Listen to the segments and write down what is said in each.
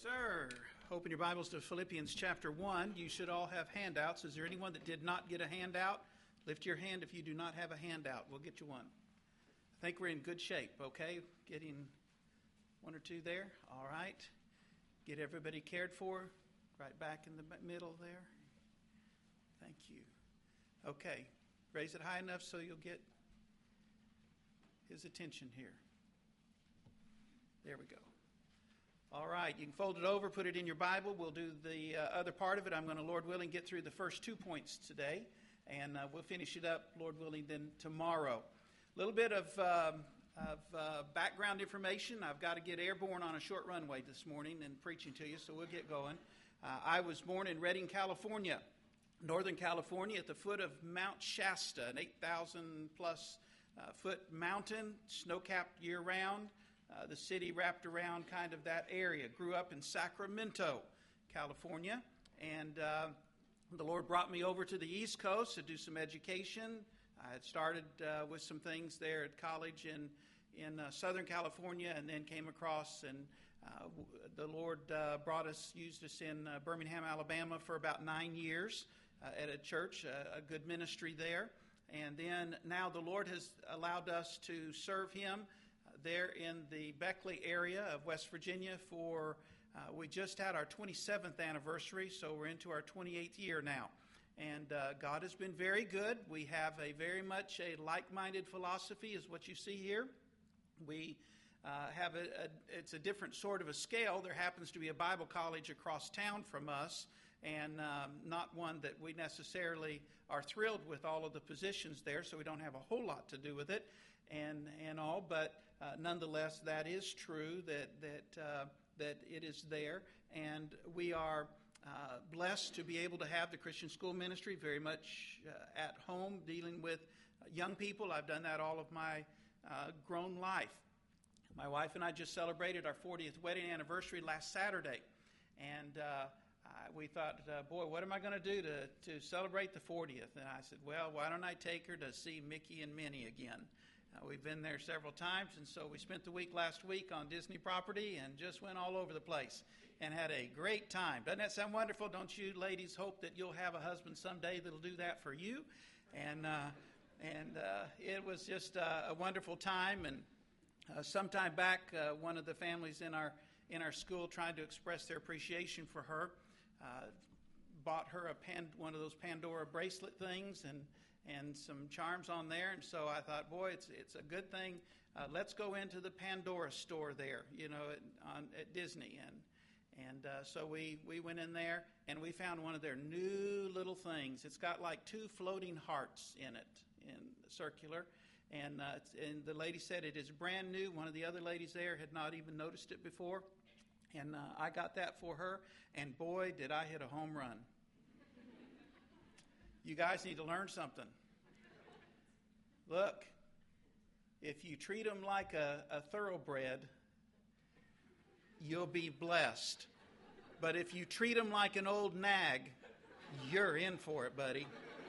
sir. Open your Bibles to Philippians chapter 1. You should all have handouts. Is there anyone that did not get a handout? Lift your hand if you do not have a handout. We'll get you one. I think we're in good shape, okay? Getting one or two there. All right. Get everybody cared for. Right back in the middle there. Thank you. Okay. Raise it high enough so you'll get his attention here. There we go. All right, you can fold it over, put it in your Bible. We'll do the other part of it. I'm going to, Lord willing, get through the first 2 points today, and we'll finish it up, Lord willing, then tomorrow. A little bit of background information. I've got to get airborne on a short runway this morning and preaching to you, so we'll get going. I was born in Redding, California, Northern California, at the foot of Mount Shasta, an 8,000-plus foot mountain, snow-capped year-round. The city wrapped around kind of that area. Grew up in Sacramento, California, and the Lord brought me over to the East Coast to do some education. I had started with some things there at college in Southern California, and then came across, and the Lord used us in Birmingham, Alabama for about 9 years at a church, a good ministry there. And then now the Lord has allowed us to serve Him there in the Beckley area of West Virginia we just had our 27th anniversary, so we're into our 28th year now. And God has been very good. We have very much a like-minded philosophy, is what you see here. We have it's a different sort of a scale. There happens to be a Bible college across town from us, and not one that we necessarily are thrilled with all of the positions there, so we don't have a whole lot to do with it and all. But nonetheless, that is true that it is there, and we are blessed to be able to have the Christian school ministry very much at home, dealing with young people. I've done that all of my grown life. My wife and I just celebrated our 40th wedding anniversary last Saturday, and we thought, boy, what am I going to do to celebrate the 40th? And I said, well, why don't I take her to see Mickey and Minnie again? We've been there several times, and so we spent the week last week on Disney property and just went all over the place and had a great time. Doesn't that sound wonderful? Don't you ladies hope that you'll have a husband someday that'll do that for you? And it was just a wonderful time. And sometime back, one of the families in our school, trying to express their appreciation for her, bought her one of those Pandora bracelet things and some charms on there. And so I thought, boy, it's a good thing. Let's go into the Pandora store there, at Disney. And so we went in there, and we found one of their new little things. It's got like 2 floating hearts in it, in circular. And the lady said it is brand new. One of the other ladies there had not even noticed it before. And I got that for her, and boy, did I hit a home run. You guys need to learn something. Look, if you treat them like a thoroughbred, you'll be blessed. But if you treat them like an old nag, you're in for it, buddy.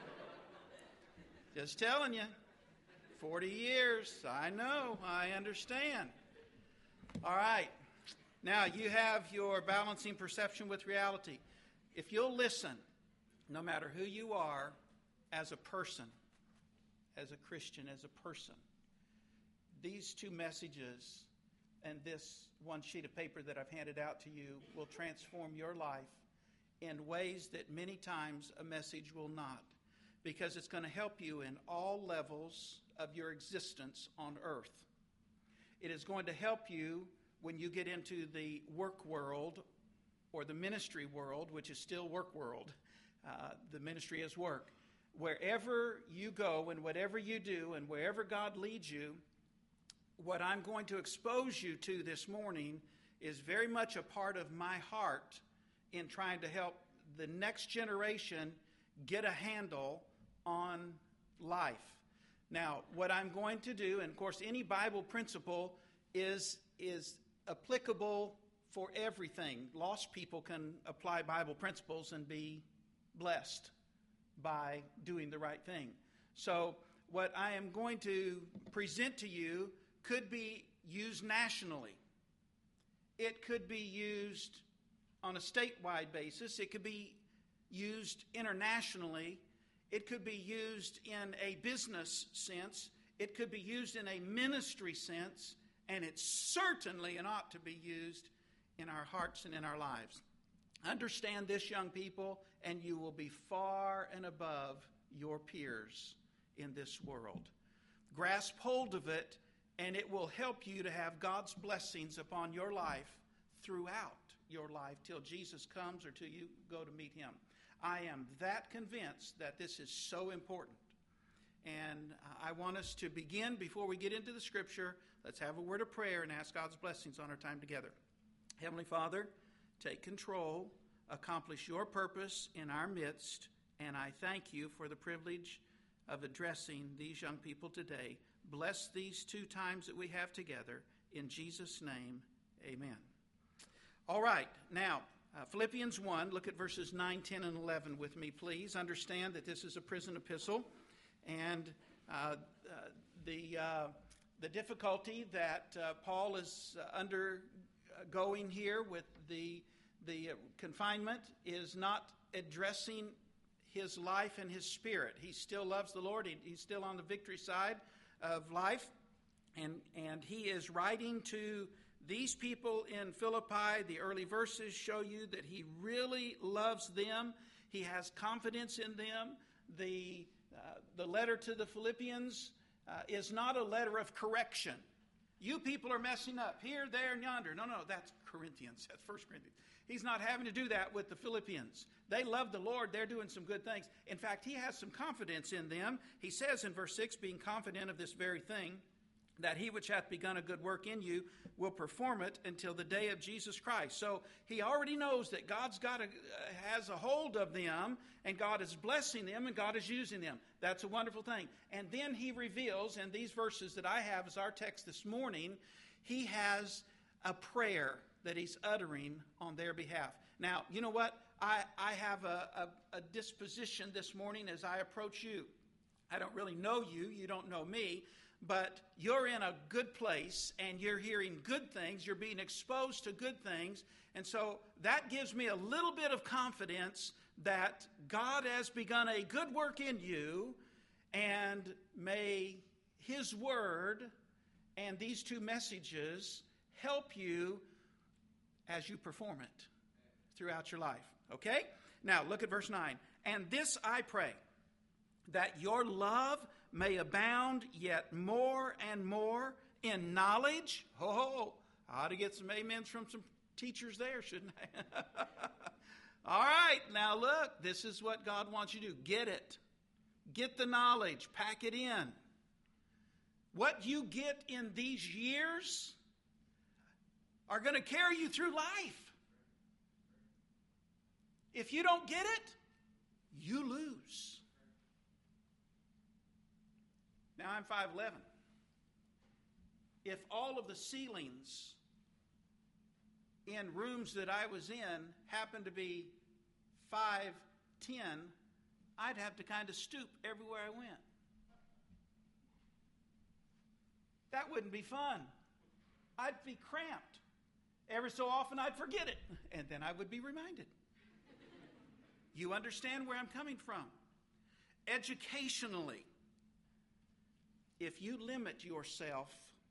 Just telling you. 40 years. I know. I understand. All right. Now, you have your balancing perception with reality. If you'll listen, no matter who you are, as a person, as a Christian, as a person, these 2 messages and this one sheet of paper that I've handed out to you will transform your life in ways that many times a message will not, because it's going to help you in all levels of your existence on earth. It is going to help you when you get into the work world or the ministry world, which is still work world. The ministry is work. Wherever you go and whatever you do and wherever God leads you, what I'm going to expose you to this morning is very much a part of my heart in trying to help the next generation get a handle on life. Now, what I'm going to do, and of course any Bible principle is applicable for everything. Lost people can apply Bible principles and be blessed by doing the right thing. So what I am going to present to you could be used nationally. It could be used on a statewide basis. It could be used internationally. It could be used in a business sense. It could be used in a ministry sense. And it certainly ought to be used in our hearts and in our lives. Understand this, young people, and you will be far and above your peers in this world. Grasp hold of it, and it will help you to have God's blessings upon your life throughout your life till Jesus comes or till you go to meet Him. I am that convinced that this is so important. And I want us to begin, before we get into the Scripture, let's have a word of prayer and ask God's blessings on our time together. Heavenly Father, take control, accomplish your purpose in our midst, and I thank you for the privilege of addressing these young people today. Bless these 2 times that we have together. In Jesus' name, amen. All right, now, Philippians 1, look at verses 9, 10, and 11 with me, please. Understand that this is a prison epistle, and the difficulty that Paul is undergoing here with the confinement is not addressing his life and his spirit. He still loves the Lord. He's still on the victory side of life, and he is writing to these people in Philippi. The early verses show you that he really loves them. He has confidence in them. The letter to the Philippians is not a letter of correction. You people are messing up here, there, and yonder. No, that's Corinthians. That's 1 Corinthians. He's not having to do that with the Philippians. They love the Lord. They're doing some good things. In fact, he has some confidence in them. He says in verse 6, being confident of this very thing, that he which hath begun a good work in you will perform it until the day of Jesus Christ. So he already knows that God's has a hold of them, and God is blessing them, and God is using them. That's a wonderful thing. And then he reveals, in these verses that I have as our text this morning, he has a prayer that he's uttering on their behalf. Now, you know what? I have a disposition this morning as I approach you. I don't really know you. You don't know me. But you're in a good place, and you're hearing good things. You're being exposed to good things. And so that gives me a little bit of confidence that God has begun a good work in you, and may his word and these 2 messages help you as you perform it throughout your life. Okay? Now, look at verse 9. And this I pray, that your love may abound yet more and more in knowledge. I ought to get some amens from some teachers there, shouldn't I? All right, now look, this is what God wants you to do. Get it. Get the knowledge. Pack it in. What you get in these years are going to carry you through life. If you don't get it, you lose. Now I'm 5'11". If all of the ceilings in rooms that I was in happened to be 5'10", I'd have to kind of stoop everywhere I went. That wouldn't be fun. I'd be cramped. Every so often I'd forget it, and then I would be reminded. You understand where I'm coming from? Educationally, if you limit yourself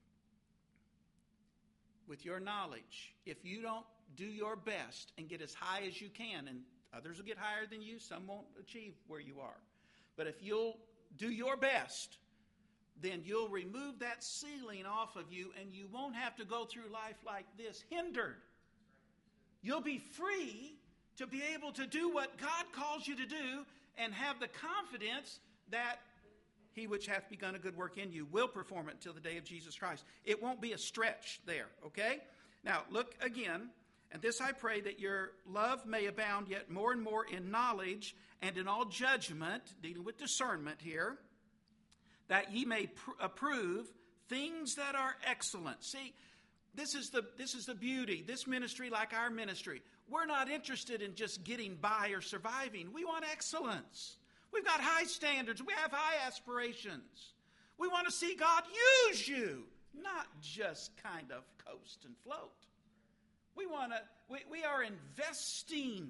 with your knowledge, if you don't do your best and get as high as you can, and others will get higher than you, some won't achieve where you are. But if you'll do your best, then you'll remove that ceiling off of you, and you won't have to go through life like this, hindered. You'll be free to be able to do what God calls you to do, and have the confidence that he which hath begun a good work in you will perform it until the day of Jesus Christ. It won't be a stretch there, okay? Now, look again. And this I pray, that your love may abound yet more and more in knowledge and in all judgment, dealing with discernment here, that ye may approve things that are excellent. See, this is the beauty. This ministry, like our ministry, we're not interested in just getting by or surviving. We want excellence. We've got high standards. We have high aspirations. We want to see God use you, not just kind of coast and float. We want to we are investing.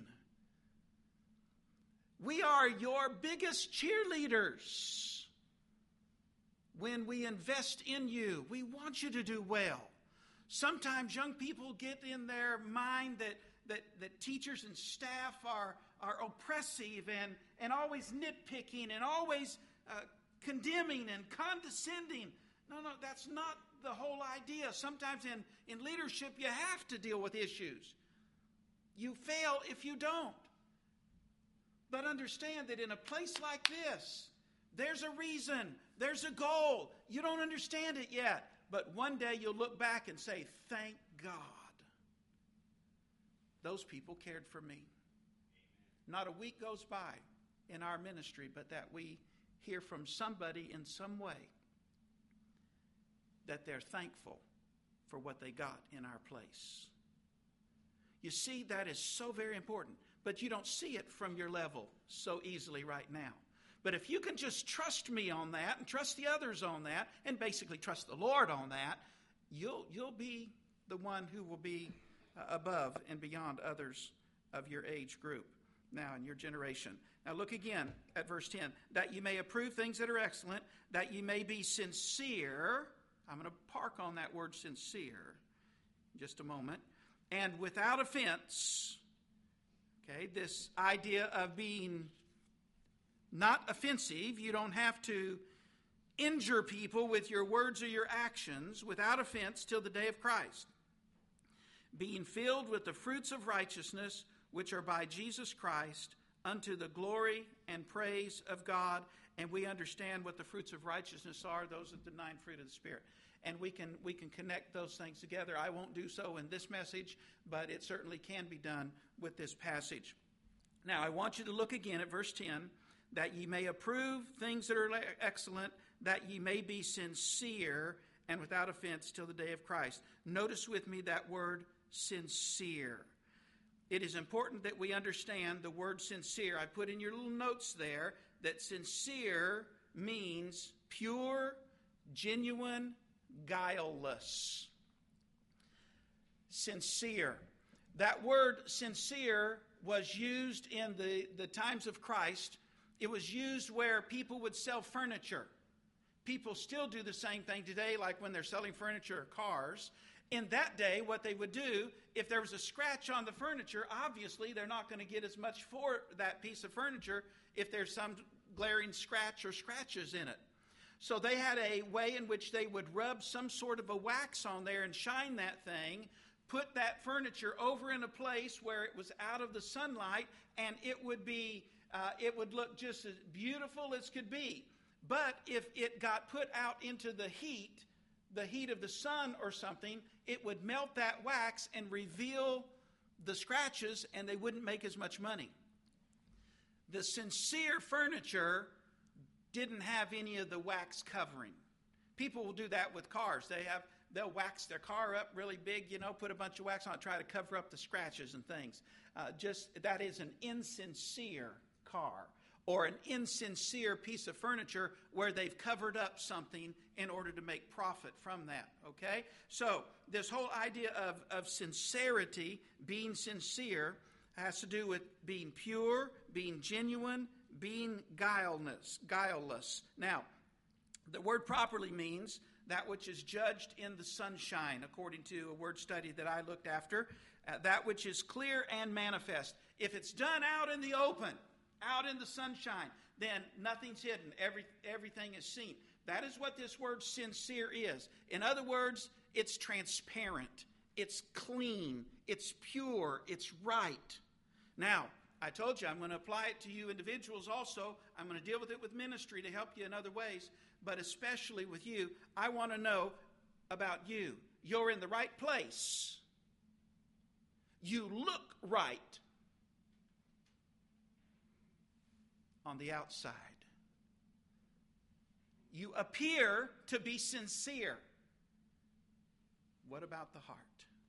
We are your biggest cheerleaders. When we invest in you, we want you to do well. Sometimes young people get in their mind that teachers and staff are oppressive and always nitpicking and always condemning and condescending. No, that's not the whole idea. Sometimes in leadership you have to deal with issues. You fail if you don't. But understand that in a place like this, there's a reason, there's a goal. You don't understand it yet. But one day you'll look back and say, thank God. Those people cared for me. Not a week goes by in our ministry but that we hear from somebody in some way that they're thankful for what they got in our place. You see, that is so very important. But you don't see it from your level so easily right now. But if you can just trust me on that and trust the others on that and basically trust the Lord on that, you'll be the one who will be above and beyond others of your age group now in your generation. Now look again at verse 10. That you may approve things that are excellent, that you may be sincere. I'm going to park on that word sincere in just a moment. And without offense. Okay, this idea of being not offensive. You don't have to injure people with your words or your actions without offense till the day of Christ. Being filled with the fruits of righteousness, which are by Jesus Christ, unto the glory and praise of God. And we understand what the fruits of righteousness are. Those are the 9 fruit of the Spirit. And we can connect those things together. I won't do so in this message, but it certainly can be done with this passage. Now, I want you to look again at verse 10. That ye may approve things that are excellent, that ye may be sincere and without offense till the day of Christ. Notice with me that word sincere. It is important that we understand the word sincere. I put in your little notes there that sincere means pure, genuine, guileless. Sincere. That word sincere was used in the times of Christ. It was used where people would sell furniture. People still do the same thing today, like when they're selling furniture or cars. In that day, what they would do, if there was a scratch on the furniture, obviously they're not going to get as much for that piece of furniture if there's some glaring scratch or scratches in it. So they had a way in which they would rub some sort of a wax on there and shine that thing, put that furniture over in a place where it was out of the sunlight, and it would look just as beautiful as could be. But if it got put out into the heat of the sun or something, it would melt that wax and reveal the scratches, and they wouldn't make as much money. The sincere furniture didn't have any of the wax covering. People will do that with cars. They'll wax their car up really big, put a bunch of wax on it, try to cover up the scratches and things. That is an insincere car or an insincere piece of furniture where they've covered up something in order to make profit from that, okay? So this whole idea of sincerity, being sincere, has to do with being pure, being genuine, being guileless. Now, the word properly means that which is judged in the sunshine, according to a word study that I looked after, that which is clear and manifest. If it's done out in the open, out in the sunshine, then nothing's hidden. Everything is seen. That is what this word sincere is. In other words, it's transparent, it's clean, it's pure, it's right. Now, I told you I'm going to apply it to you individuals also. I'm going to deal with it with ministry to help you in other ways, but especially with you. I want to know about you. You're in the right place. You look right on the outside. You appear to be sincere. What about the heart?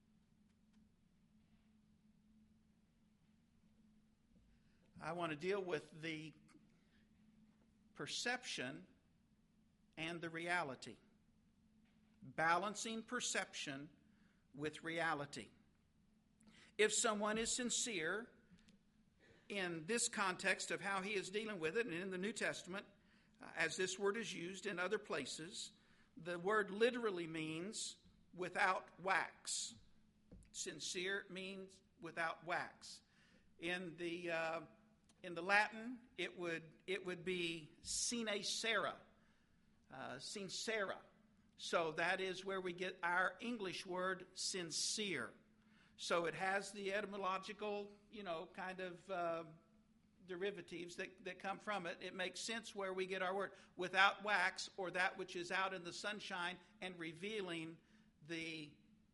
I want to deal with the perception and the reality. Balancing perception with reality. If someone is sincere in this context of how he is dealing with it, and in the New Testament, as this word is used in other places, the word literally means without wax. Sincere means without wax. In the Latin, it would be sine cera, sincera. So that is where we get our English word sincere. So it has the etymological, kind of derivatives that come from it. It makes sense where we get our word without wax, or that which is out in the sunshine and revealing the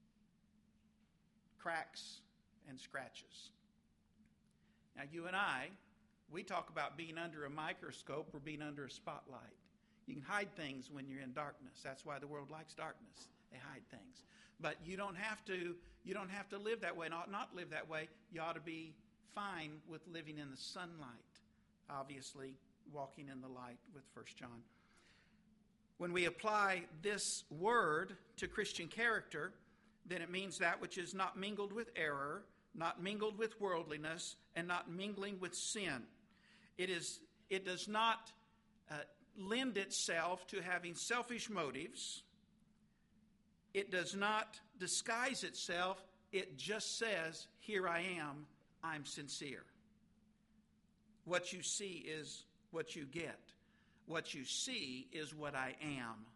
cracks and scratches. Now, you and I, we talk about being under a microscope or being under a spotlight. You can hide things when you're in darkness. That's why the world likes darkness. They hide things. But you don't have to live that way, not live that way. You ought to be fine with living in the sunlight, obviously walking in the light with 1 John. When we apply this word to Christian character, then it means that which is not mingled with error, not mingled with worldliness, and not mingling with sin. It does not lend itself to having selfish motives. It does not disguise itself. It just says, here I am, I'm sincere. What you see is what you get. What you see is what I am.